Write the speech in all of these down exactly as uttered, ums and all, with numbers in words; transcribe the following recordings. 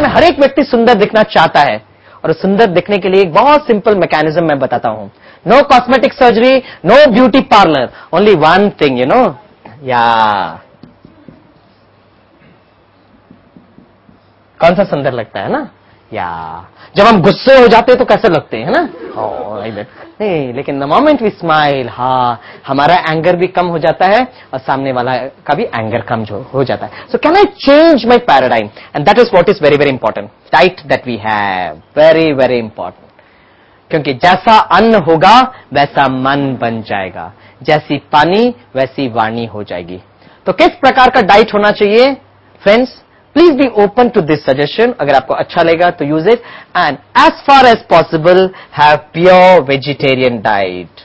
में हर एक व्यक्ति सुंदर दिखना चाहता है, और सुंदर दिखने के लिए एक बहुत सिंपल मैकेनिज्म मैं बताता हूं. No cosmetic surgery, no beauty parlour, only one thing, you know, या कौन सा सुंदर लगता है ना? या जब हम गुस्से हो जाते हैं तो कैसे लगते हैं ना? ओ, नहीं, लेकिन द मोमेंट वी स्माइल, हाँ, हमारा एंगर भी कम हो जाता है और सामने वाला का भी एंगर कम हो जाता है. So can I change my paradigm? And that is what is very very important. Diet that we have, very very important. क्योंकि जैसा अन्न होगा वैसा मन बन जाएगा, जैसी पानी वैसी वाणी हो जाएगी. तो किस प्रकार का डाइट होना चाहिए friends? Please be open to this suggestion. अगर आपको अच्छा लगेगा तो use it. And as far as possible have pure vegetarian diet.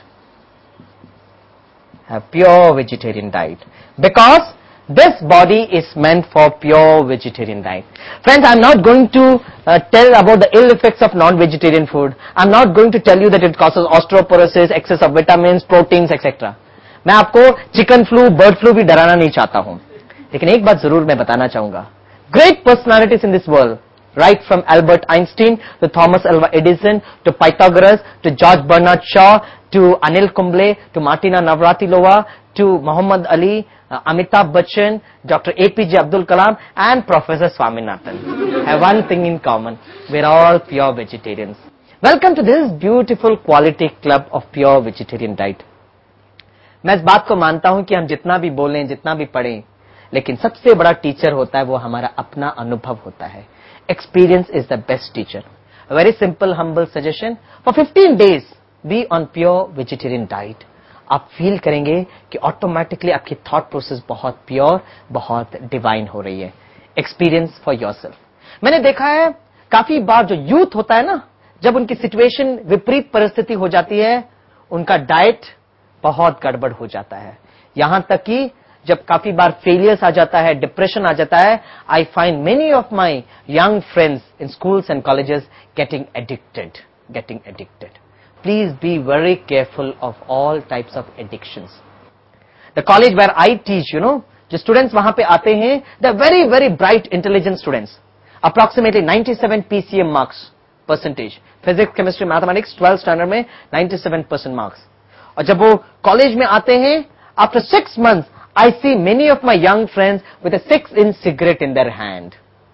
Have pure vegetarian diet because this body is meant for pure vegetarian diet. Friends, I'm not going to uh, tell about the ill effects of non-vegetarian food. I'm not going to tell you that it causes osteoporosis, excess of vitamins, proteins, et cetera. मैं आपको chicken flu, bird flu भी डराना नहीं चाहता हूं, लेकिन एक बात जरूर मैं बताना चाहूंगा. Great personalities in this world, right from Albert Einstein to Thomas Alva Edison to Pythagoras to George Bernard Shaw to Anil Kumble to Martina Navratilova to Muhammad Ali, uh, Amitabh Bachchan, Doctor A P J Abdul Kalam and Professor Swaminathan have one thing in common. We're all pure vegetarians. Welcome to this beautiful quality club of pure vegetarian diet. मैं इस बात को मानता हूं कि हम जितना भी बोलें, जितना भी पढ़ें, लेकिन सबसे बड़ा टीचर होता है वो हमारा अपना अनुभव होता है. Experience is the best teacher. A very simple, humble suggestion. For fifteen days, be on pure vegetarian diet. आप फील करेंगे कि ऑटोमेटिकली आपकी थॉट प्रोसेस बहुत प्योर, बहुत डिवाइन हो रही है. Experience for yourself. मैंने देखा है काफी बार जो यूथ होता है ना, जब उनकी सिचुएशन विपरीत परिस्थिति हो जाती है, उनका डाइट बहुत गड़बड़ हो जाता है. यहां तक कि जब काफी बार फेलियर्स आ जाता है, डिप्रेशन आ जाता है, I find many of my young friends in schools and colleges getting addicted, getting addicted. Please be very careful of all types of addictions. The college where I teach, you know, जो students वहां पे आते हैं, they're very very bright, intelligent students. Approximately ninety-seven P C M marks percentage. Physics, chemistry, mathematics, twelfth standard में ninety-seven percent marks. और जब वो college में आते हैं, after six months, I see many of my young friends with a six-inch cigarette in their hand.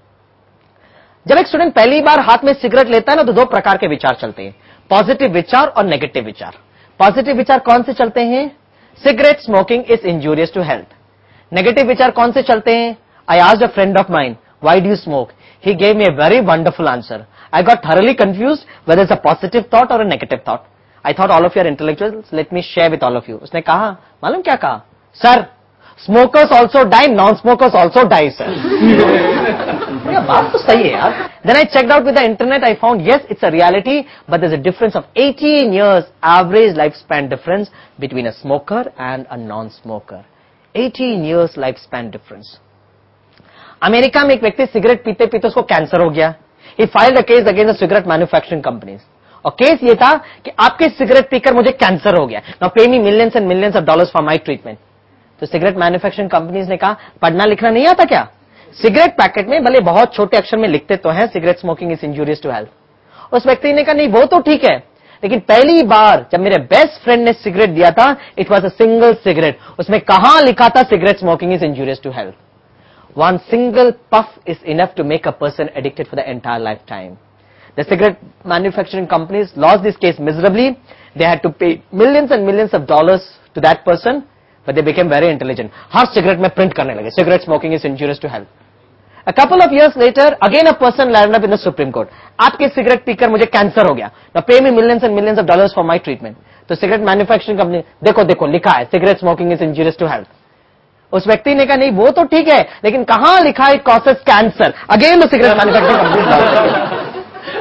जब एक student पहली बार हाथ में सिगरेट लेता है ना, तो दो प्रकार के विचार चलते हैं, पॉजिटिव विचार और नेगेटिव विचार. पॉजिटिव विचार कौन से चलते हैं? Cigarette smoking is injurious to health. Negative विचार कौन से चलते हैं? I asked a friend of mine, why do you smoke? He gave me a very wonderful answer. I got thoroughly confused whether it's a positive thought और a negative thought. I thought all of you are intellectuals, let me share with all of you. उसने कहा, मालूम क्या कहा? Sir, smokers also die, non smokers also die sir. बात तो सही है यार. Then I checked out with the internet. I found yes, it's a reality, but there's a difference of eighteen years average lifespan difference between a smoker and a non-smoker. eighteen years lifespan difference. America में एक व्यक्ति cigarette पीते पीते उसको cancer हो गया. He filed a case against the cigarette manufacturing companies. और case ये था कि आपके सिगरेट पीकर मुझे कैंसर हो गया. Now pay me millions and millions of dollars for my treatment. तो सिगरेट मैन्युफैक्चरिंग कंपनीज ने कहा, पढ़ना लिखना नहीं आता क्या? सिगरेट पैकेट में भले बहुत छोटे अक्षर में लिखते तो हैं, cigarette smoking is injurious to health. उस व्यक्ति ने कहा, नहीं वो तो ठीक है, लेकिन पहली बार जब मेरे बेस्ट फ्रेंड ने सिगरेट दिया था, it was a single cigarette. उसमें कहां लिखा था cigarette smoking is injurious to health. One single puff is enough to make a person addicted for the entire life time. The cigarette manufacturing companies lost this case miserably. They had to pay millions and millions of dollars to that person, but they became very intelligent. हर cigarette में print करने लगे, cigarette smoking is injurious to health. A couple of years later, again a person landed up in the Supreme Court. आपके cigarette पीकर मुझे cancer हो गया. Now pay me millions and millions of dollars for my treatment. तो cigarette manufacturing company, देखो देखो लिखा है cigarette smoking is injurious to health. उस व्यक्ति ने कहा, नहीं वो तो ठीक है, लेकिन कहां लिखा है it causes cancer. Again the cigarette manufacturing company.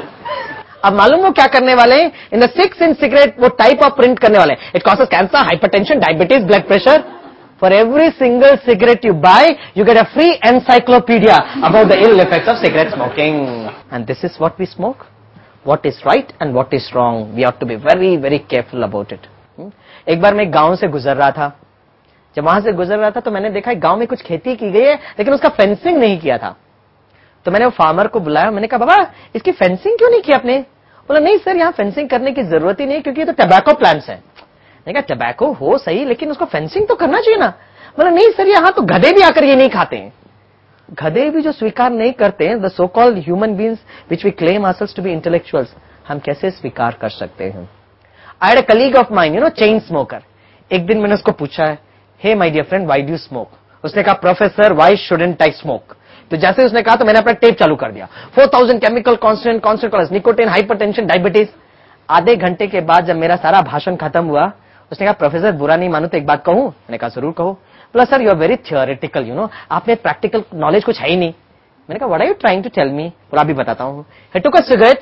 अब मालूम वो क्या करने वाले हैं? In the six in cigarette वो टाइप ऑफ प्रिंट करने वाले हैं, it causes cancer, hypertension, diabetes, blood pressure. For every single cigarette you buy, you get a free encyclopedia about the ill effects of cigarette smoking. And this is what we smoke. What is right and what is wrong. We have to be very, very careful about it. एक बार मैं गांव से गुजर रहा था. जब वहां से गुजर रहा था तो मैंने देखा गांव में कुछ खेती की गई है, लेकिन उसका फेंसिंग नहीं किया था. तो मैंने वो फार्मर को बुलाया, मैंने कहा बाबा इसकी फेंसिंग क्यों नहीं की आपने? बोला नहीं सर यहाँ फेंसिंग करने की जरूरत ही नहीं क्योंकि ये तो टबैको प्लांट्स है। मैंने कहा टबैको हो सही लेकिन उसको फेंसिंग तो करना चाहिए ना। बोला नहीं सर यहाँ तो गधे भी आकर ये नहीं खाते हैं। गधे भी जो स्वीकार नहीं करते हैं, the so called human beings which we claim ourselves to be intellectuals, हम कैसे स्वीकार कर सकते हैं? I had a colleague of mine, you know, chain smoker. एक दिन मैंने उसको पूछा है, hey my dear friend, why do you smoke? उसने कहा professor why shouldn't I smoke? तो जैसे उसने कहा तो मैंने अपना टेप चालू कर दिया, four thousand chemical constant constant nicotine, hypertension, diabetes. आधे घंटे के बाद जब मेरा सारा भाषण खत्म हुआ, उसने कहा प्रोफेसर बुरा नहीं मानो तो एक बात कहूं? मैंने कहा जरूर कहो। बोला sir you are very theoretical, you know, आपने प्रैक्टिकल नॉलेज कुछ है ही नहीं। मैंने कहा what are you trying to tell me? बोला अभी बताता हूं। He took a cigarette,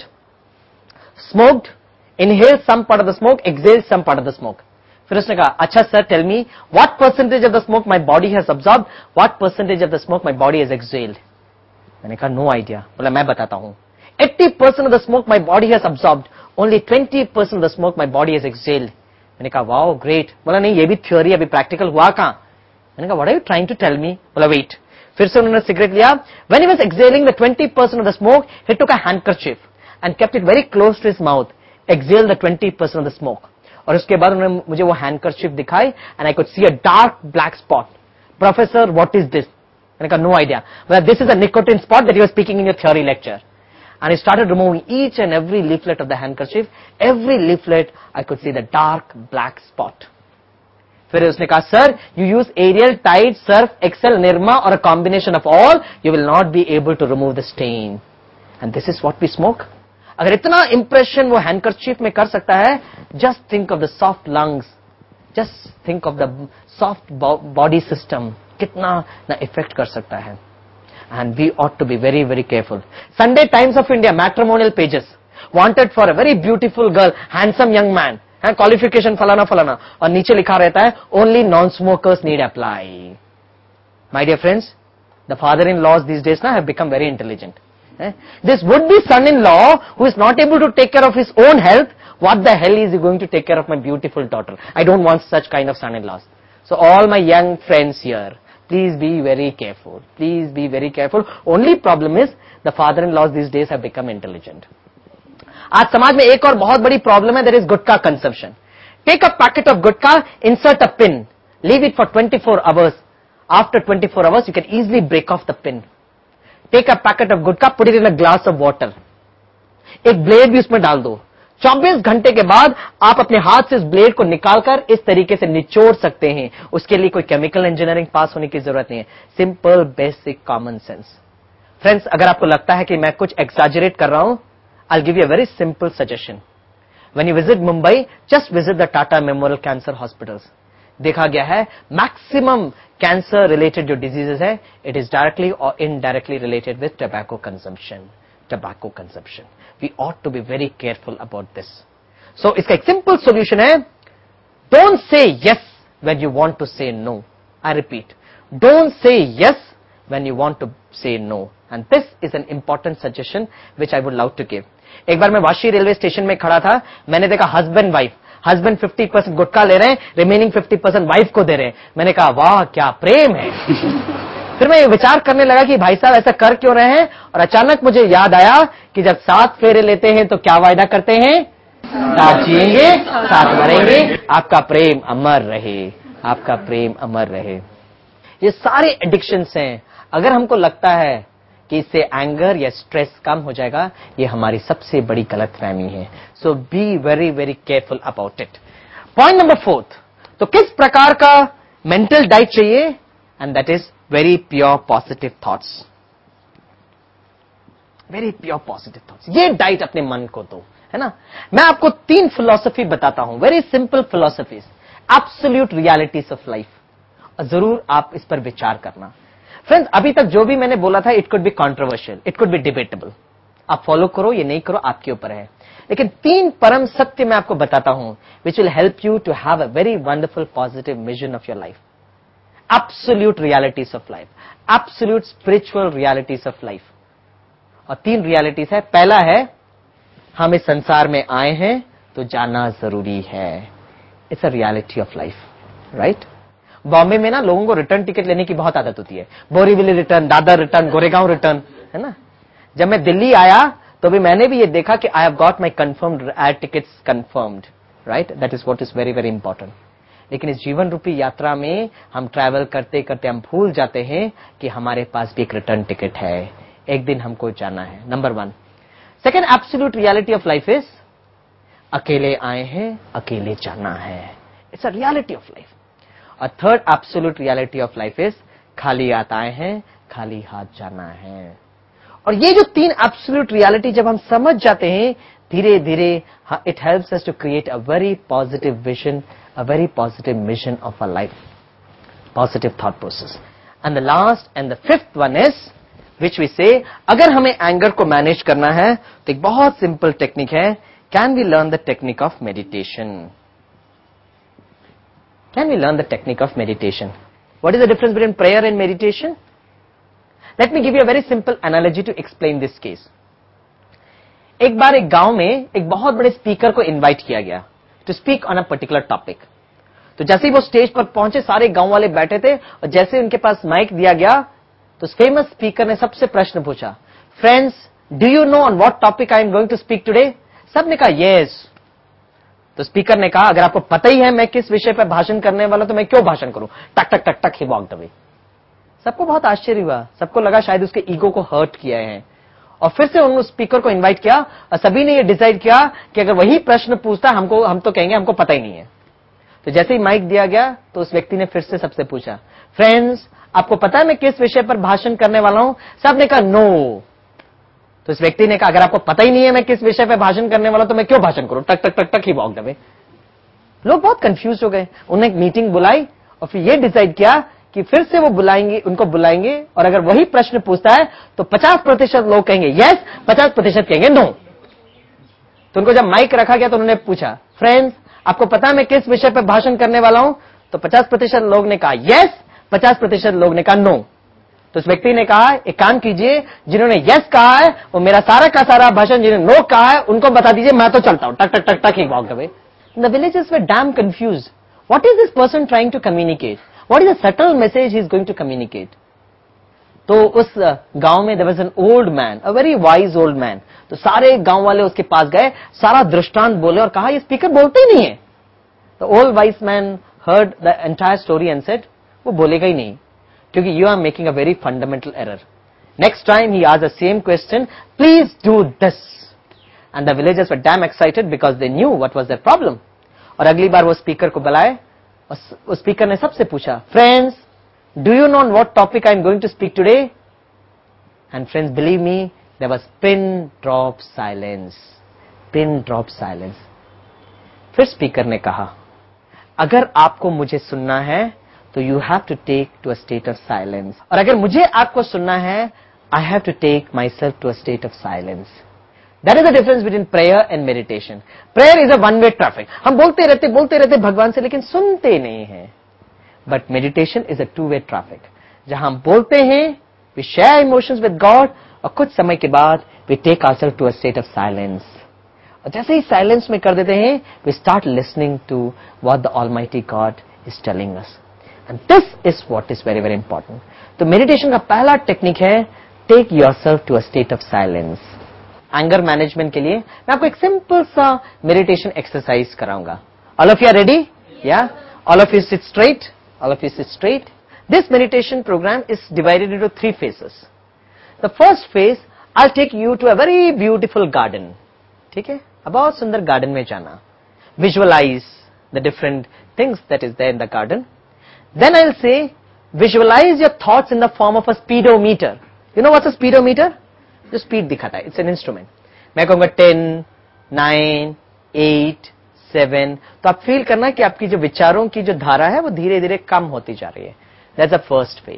smoked, inhale some part of the smoke, exhale some part of the smoke. फिर उसने कहा अच्छा sir tell me what percentage of the smoke my body has absorbed, what percentage of the smoke my body has exhaled? मैंने कहा no idea. बोला मैं बताता हूं, eighty percent of the smoke my body has absorbed, only twenty percent of the smoke my body has exhaled. मैंने कहा wow great. बोला नहीं ये भी थ्योरी, अभी प्रैक्टिकल हुआ कहां? मैंने कहा what are you trying to tell me? बोला वेट। फिर से उन्होंने सिगरेट लिया, when he was exhaling the twenty percent of the smoke, he took a handkerchief and kept it very close to his mouth, exhale the twenty percent of the smoke. और उसके बाद उन्होंने मुझे वो हैंडकरचीफ दिखाई and I could see a dark black spot. Professor what is this? मैंने कहा no idea. बोला this is a nicotine spot that you are speaking in your theory lecture. And he started removing each and every leaflet of the handkerchief. Every leaflet, I could see the dark black spot. फिर उसने कहा sir you use Ariel, Tide, Surf, Excel, Nirma or a combination of all, you will not be able to remove the stain. And this is what we smoke. अगर इतना impression वो handkerchief में कर सकता है, just think of the soft lungs, just think of the soft body system, कितना ना effect कर सकता है. And we ought to be very, very careful. Sunday Times of India, matrimonial pages, wanted for a very beautiful girl, handsome young man, है qualification फलाना फलाना, और नीचे लिखा रहता है only non-smokers need apply. My dear friends, the father-in-laws these days now have become very intelligent. Eh? This would-be son-in-law who is not able to take care of his own health, what the hell is he going to take care of my beautiful daughter? I don't want such kind of son-in-laws. So all my young friends here, please be very careful. Please be very careful. Only problem is the father-in-laws these days have become intelligent. आज समाज में एक और बहुत बड़ी problem है, that is gutkha consumption. Take a packet of gutkha, insert a pin, leave it for twenty-four hours. After twenty-four hours, you can easily break off the pin. Take a packet of gutkha, put it in a glass of water. एक blade भी उसमें डाल दो. चौबीस घंटे के बाद आप अपने हाथ से इस ब्लेड को निकालकर इस तरीके से निचोड़ सकते हैं. उसके लिए कोई केमिकल इंजीनियरिंग पास होने की जरूरत नहीं है. Simple basic common sense. Friends, अगर आपको लगता है कि मैं कुछ एक्सैजरेट कर रहा हूं, I will give you a very simple suggestion. When you visit Mumbai, just visit the Tata memorial cancer hospitals. देखा गया है मैक्सिमम कैंसर रिलेटेड जो डिजीजेस है, इट इज डायरेक्टली और indirectly related with tobacco consumption. tobacco consumption. We ought to be very careful about this. So, इसका एक simple solution है, don't say yes when you want to say no. I repeat, don't say yes when you want to say no. And this is an important suggestion which I would love to give. एक बार मैं Vashi railway station में खड़ा था, मैंने देखा husband wife, husband fifty percent gutkha ले रहे हैं, रिमेनिंग फिफ्टी परसेंट वाइफ को दे रहे हैं. मैंने कहा वाह क्या प्रेम है. फिर मैं विचार करने लगा कि भाई साहब ऐसा कर क्यों रहे हैं, और अचानक मुझे याद आया कि जब सात फेरे लेते हैं तो क्या वायदा करते हैं? साथ जिएंगे, साथ मरेंगे, आपका प्रेम अमर रहे, आपका प्रेम अमर रहे. ये सारे एडिक्शंस हैं. अगर हमको लगता है कि इससे एंगर या स्ट्रेस कम हो जाएगा, ये हमारी सबसे बड़ी गलतफहमी है. So be very very careful about it. Point number fourth, तो किस प्रकार का मेंटल डाइट चाहिए? And that is very pure positive thoughts. Very pure positive thoughts. ये डाइट अपने मन को दो, है ना. मैं आपको तीन फिलॉसफी बताता हूं, very simple philosophies, absolute realities of life. जरूर आप इस पर विचार करना. फ्रेंड्स, अभी तक जो भी मैंने बोला था, it could be controversial, it could be debatable. आप फॉलो करो, ये नहीं करो, आपके ऊपर है. लेकिन तीन परम सत्य मैं आपको बताता हूं, which will help you to have a very wonderful positive vision of your life. Absolute realities of life, absolute spiritual realities of life. और तीन realities है. पहला है, हम इस संसार में आए हैं तो जाना जरूरी है. It's a reality of life, right? Bombay में ना लोगों को रिटर्न टिकट लेने की बहुत आदत होती है. Borivali return, Dadar return, Goregaon return, है ना. जब मैं दिल्ली आया तो भी मैंने भी ये देखा कि I have got my confirmed air tickets confirmed, right? That is what is very very important. लेकिन इस जीवन रूपी यात्रा में हम ट्रैवल करते करते हम भूल जाते हैं कि हमारे पास भी एक रिटर्न टिकट है, एक दिन हमको जाना है। Number one. Second absolute reality of life is अकेले आए हैं, अकेले जाना है। It's a reality of life. और third absolute reality of life is खाली हाथ आए हैं, खाली हाथ जाना है। और ये जो तीन एब्सोल्यूट रियलिटी जब हम समझ जाते हैं, धीरे धीरे it helps us to create a very positive vision, a very positive mission of a life, positive thought process. And the last and the fifth one is which we say, अगर हमें anger को manage करना है तो एक बहुत simple technique है। Can we learn the technique of meditation? Can we learn the technique of meditation? What is the difference between prayer and meditation? Let me give you a very simple analogy to explain this case. एक बार एक गांव में एक बहुत बड़े speaker को invite किया गया to speak on a particular topic. तो जैसे ही वो स्टेज पर पहुंचे, सारे गांव वाले बैठे थे और जैसे उनके पास माइक दिया गया तो फेमस स्पीकर ने सबसे प्रश्न पूछा, friends do you know on what topic I am going to speak today? सबने कहा यस। तो स्पीकर ने कहा, अगर आपको पता ही है मैं किस विषय पर भाषण करने वाला तो मैं क्यों भाषण करूं? टक टक टक टक ही वॉकड अवे। सबको बहुत आश्चर्य हुआ, सबको लगा शायद उसके ईगो को हर्ट किया है। और फिर से उन्होंने स्पीकर को इनवाइट किया और सभी ने ये डिसाइड किया कि अगर वही प्रश्न पूछता हमको, हम तो कहेंगे हमको पता ही नहीं है। तो जैसे ही माइक दिया गया तो उस व्यक्ति ने फिर से सबसे पूछा, फ्रेंड्स आपको पता है मैं किस विषय पर भाषण करने वाला हूं? सबने कहा नो। तो इस व्यक्ति ने कहा, अगर आपको पता ही नहीं है मैं किस विषय पर भाषण करने वाला हूं तो मैं क्यों भाषण करूं? टक टक टक टक ही वॉकड अवे। लोग बहुत कंफ्यूज हो गए। उन्होंने एक मीटिंग बुलाई और फिर ये डिसाइड किया कि फिर से वो बुलाएंगे, उनको बुलाएंगे और अगर वही प्रश्न पूछता है तो पचास प्रतिशत लोग कहेंगे यस, पचास प्रतिशत कहेंगे नो। तो उनको जब माइक रखा गया तो उन्होंने पूछा, फ्रेंड्स आपको पता है मैं किस विषय पर भाषण करने वाला हूं? तो पचास प्रतिशत लोग ने कहा यस, पचास प्रतिशत लोग ने कहा नो। तो उस व्यक्ति ने कहा, एक काम कीजिए, जिन्होंने यस कहा है वो मेरा सारा का सारा भाषण, जिन्होंने नो कहा है उनको बता दीजिए, मैं तो चलता हूं। टक टक टक टक he walked away. The villagers were damn confused. What is this person trying to communicate? What is the subtle message he is going to communicate? तो उस गांव में there was an old man, a very wise old man. तो सारे गांव वाले उसके पास गए, सारा दृष्टांत बोले और कहा ये स्पीकर बोलते ही नहीं है। The old wise man heard the entire story and said, वो बोलेगा ही नहीं क्योंकि you are making a very fundamental error. Next time he asked the same question, please do this. And the villagers were damn excited because they knew what was their problem. और अगली बार वो speaker को बुलाए, उस speaker ने सबसे पूछा, friends do you know on what topic I am going to speak today? And friends believe me, there was pin drop silence, pin drop silence. फिर स्पीकर ने कहा, अगर आपको मुझे सुनना है तो you have to take to a state of silence, और अगर मुझे आपको सुनना है I have to take myself to a state of silence. That is the difference between prayer and meditation. Prayer is a one-way traffic. हम बोलते रहते बोलते रहते भगवान से, लेकिन सुनते नहीं हैं। But meditation is a two-way traffic. जहां हम बोलते हैं, we share emotions with God, और कुछ समय के बाद we take ourselves to a state of silence. और जैसे ही silence में कर देते हैं, we start listening to what the Almighty God is telling us. And this is what is very very important. तो meditation का पहला टेक्निक है, take yourself to a state of silence. Anger management के लिए मैं आपको एक सिंपल सा मेडिटेशन एक्सरसाइज कराऊंगा। All of you are ready? Yeah? All of you sit straight, all of you sit straight. This meditation program is divided into three phases. The first phase, I will take you to a very beautiful garden. ठीक है, अब बहुत सुंदर garden में जाना, visualize the different things that is there in the garden. Then I will say visualize your thoughts in the form of a speedometer. You know what's a speedometer? जो speed दिखाता है, इट्स एन इंस्ट्रूमेंट। मैं कहूंगा ten, nine, eight, seven, तो आप feel करना कि आपकी जो विचारों की जो धारा है वो धीरे धीरे कम होती जा रही है। That's the first phase.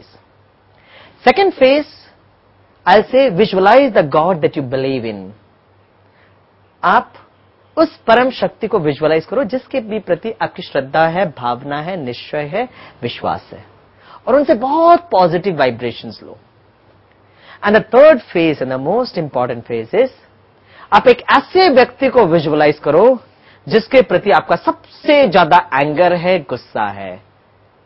Second phase, I will say visualize the god that you believe in. आप उस परम शक्ति को विजुअलाइज करो जिसके भी प्रति आपकी श्रद्धा है, भावना है, निश्चय है, विश्वास है, और उनसे बहुत पॉजिटिव वाइब्रेशंस लो। And the third phase and the most important phase is, आप एक ऐसे व्यक्ति को विजुअलाइज करो जिसके प्रति आपका सबसे ज्यादा एंगर है, गुस्सा है,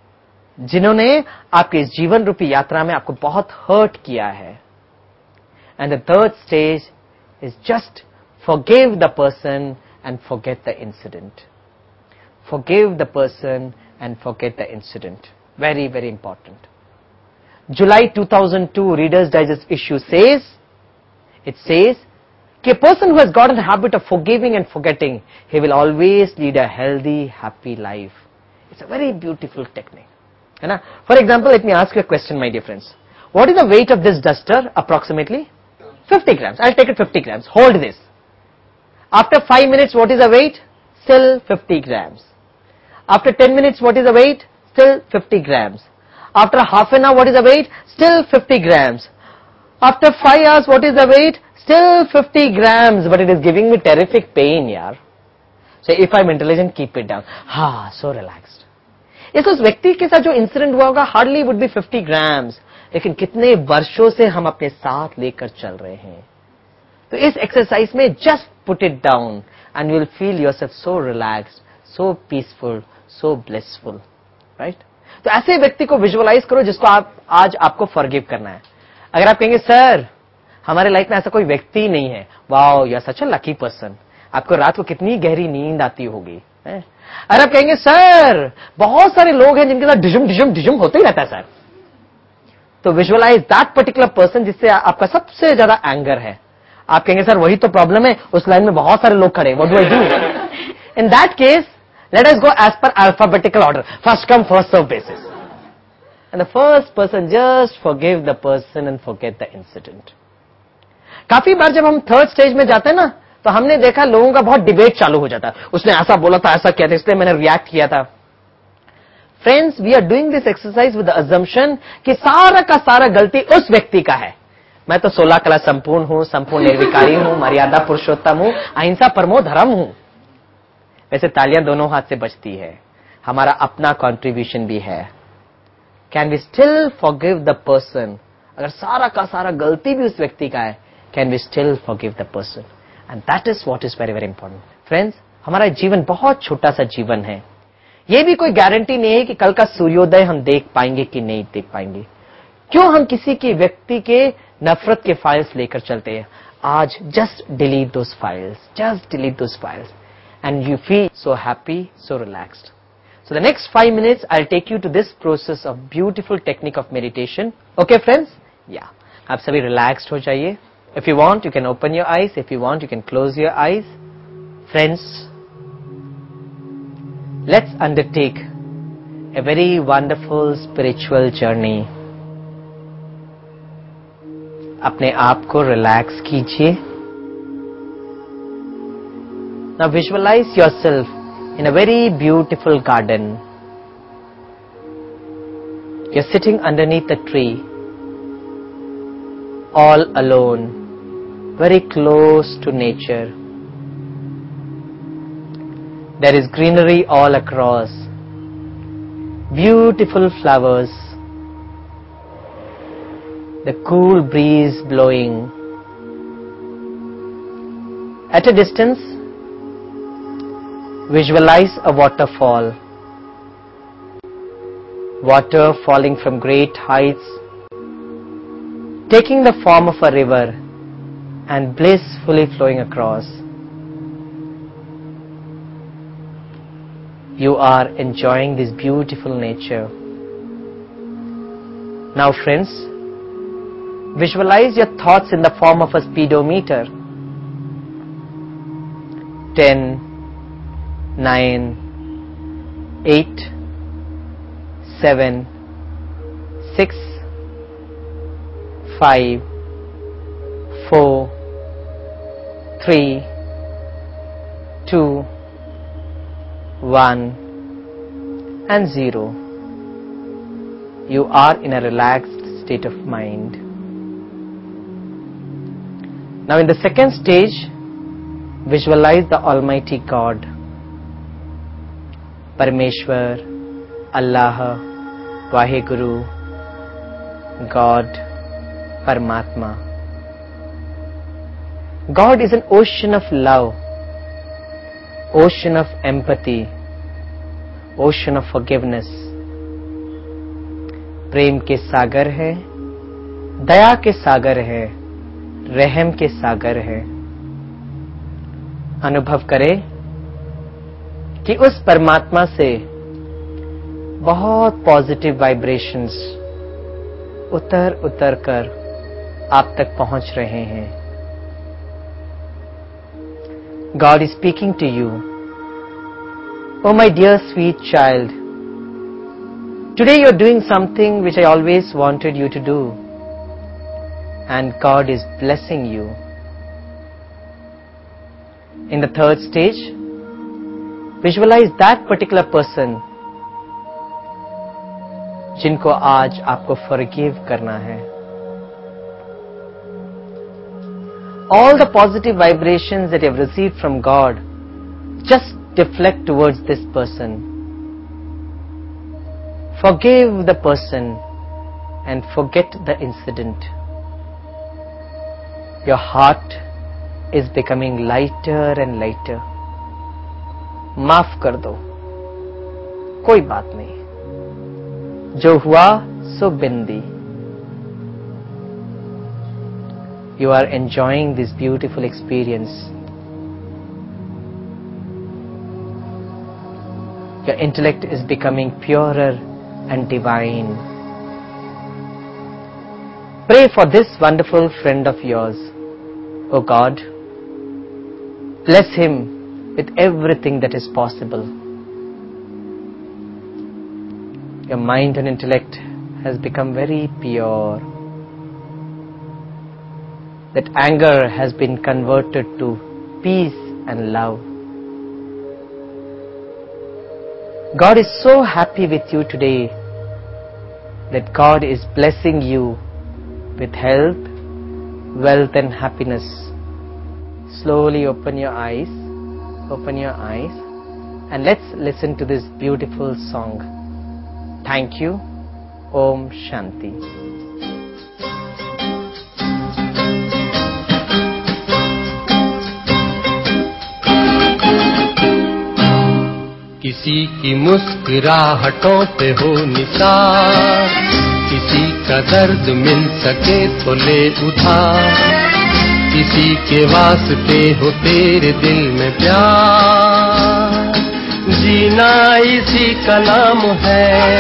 जिन्होंने आपके इस जीवन रूपी यात्रा में आपको बहुत हर्ट किया है। And the third stage is just forgive the person and forget the incident. Forgive the person and forget the incident. Very, very important. July two thousand two Reader's Digest issue says, it says, a person who has got a habit of forgiving and forgetting, he will always lead a healthy, happy life. It's a very beautiful technique. For example, let me ask you a question, my dear friends. What is the weight of this duster approximately? fifty grams. I'll take it fifty grams. Hold this. After five minutes, what is the weight? Still fifty grams. After ten minutes, what is the weight? Still fifty grams. After half an hour, what is the weight? Still fifty grams. After five hours, what is the weight? Still fifty grams. But it is giving me terrific pain, yaar. So if I'm intelligent, keep it down. Ha, so relaxed. इस उस व्यक्ति के साथ जो incident हुआ होगा hardly would be fifty grams, लेकिन कितने वर्षों से हम अपने साथ लेकर चल रहे हैं. तो इस एक्सरसाइज में just put it down and you will feel yourself so relaxed, so peaceful, so blissful. Right? तो ऐसे व्यक्ति को विजुअलाइज करो जिसको आप आज आपको फॉरगिव करना है. अगर आप कहेंगे सर हमारे लाइफ में ऐसा कोई व्यक्ति नहीं है, wow you are such a lucky person. आपको रात को कितनी गहरी नींद आती होगी. अगर आप कहेंगे सर बहुत सारे लोग हैं जिनके साथ डिजुम डिजुम डिजुम होते ही रहता है सर, तो विजुअलाइज दैट पर्टिकुलर पर्सन जिससे आपका सबसे ज्यादा एंगर है. आप कहेंगे सर वही तो प्रॉब्लम है, उस लाइन में बहुत सारे लोग खड़े, what do I do? In that case let us go as per alphabetical order, first come first serve basis. And the first person just forgive the person and forget the incident. काफी बार जब हम third stage में जाते हैं ना, तो हमने देखा लोगों का बहुत डिबेट चालू हो जाता है. उसने ऐसा बोला था, ऐसा किया था, इसलिए मैंने रिएक्ट किया था. Friends, we are doing this exercise with the assumption कि सारा का सारा गलती उस व्यक्ति का है. मैं तो सोलह कला संपूर्ण हूं, संपूर्ण निर्विकारी हूं, मर्यादा पुरुषोत्तम हूं, अहिंसा परमो धर्म हूं. वैसे तालियां दोनों हाथ से बजती है, हमारा अपना कंट्रीब्यूशन भी है. Can we still forgive the person? अगर सारा का सारा गलती भी उस व्यक्ति का है, can we still forgive the person? And that is what is very very important. Friends, हमारा जीवन बहुत छोटा सा जीवन है. ये भी कोई गारंटी नहीं है कि कल का सूर्योदय हम देख पाएंगे कि नहीं देख पाएंगे. क्यों हम किसी की व्यक्ति के नफरत के फाइल्स लेकर चलते हैं? आज just delete those files, just delete those files and you feel so happy, so relaxed. So the next five minutes I take you to this process of beautiful technique of meditation. Okay friends? या आप सभी relaxed हो जाइए. If you want, you can open your eyes. If you want, you can close your eyes. Friends, let's undertake a very wonderful spiritual journey. अपने आप को relax कीजिए. Now visualize yourself in a very beautiful garden. You're sitting underneath a tree, all alone, very close to nature. There is greenery all across, beautiful flowers, the cool breeze blowing. At a distance, visualize a waterfall, water falling from great heights, taking the form of a river and blissfully flowing across. You are enjoying this beautiful nature. Now friends, visualize your thoughts in the form of a speedometer. ten, nine, eight, seven, six, five, four, three, two, one, and zero. You are in a relaxed state of mind. Now in the second stage, visualize the Almighty God, Parameshwar, Allah, Vaheguru, God, Paramatma. God is an ocean of love, ocean of empathy, ocean of forgiveness. प्रेम के सागर है, दया के सागर है, रहम के सागर है। अनुभव करें कि उस परमात्मा से बहुत पॉजिटिव वाइब्रेशंस उतर उतर कर आप तक पहुंच रहे हैं। God is speaking to you. Oh my dear sweet child, today you're doing something which I always wanted you to do, and God is blessing you. In the third stage, visualize that particular person जिनको आज आपको forgive करना है। All the positive vibrations that you have received from God, just deflect towards this person. Forgive the person and forget the incident. Your heart is becoming lighter and lighter. माफ कर दो, कोई बात नहीं, जो हुआ सो बिंदी। You are enjoying this beautiful experience. Your intellect is becoming purer and divine. Pray for this wonderful friend of yours. Oh God, bless him with everything that is possible. Your mind and intellect has become very pure. That anger has been converted to peace and love. God is so happy with you today that God is blessing you with health, wealth and happiness. Slowly open your eyes, open your eyes, and let's listen to this beautiful song. Thank you. Om Shanti. किसी की मुस्कुराहटों पे हो निसार, किसी का दर्द मिल सके तो ले उधार, किसी के वास्ते हो तेरे दिल में प्यार, जीना इसी का नाम है।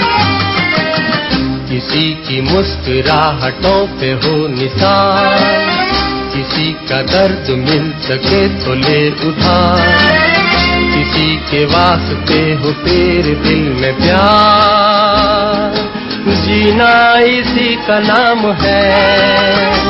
किसी की मुस्कुराहटों पे हो निसार, किसी का दर्द मिल सके तो ले उधार, किसी के वास्ते हो तेरे दिल में प्यार, जीना इसी का नाम है।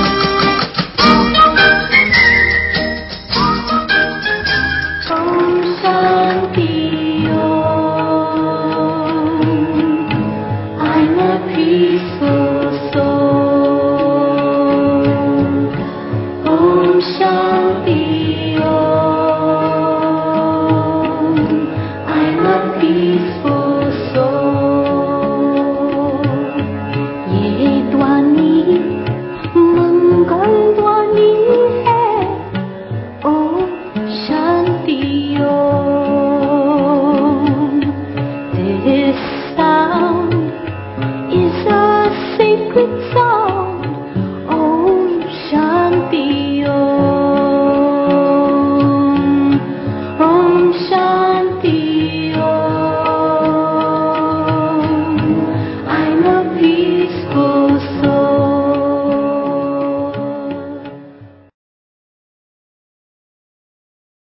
Om Shanti.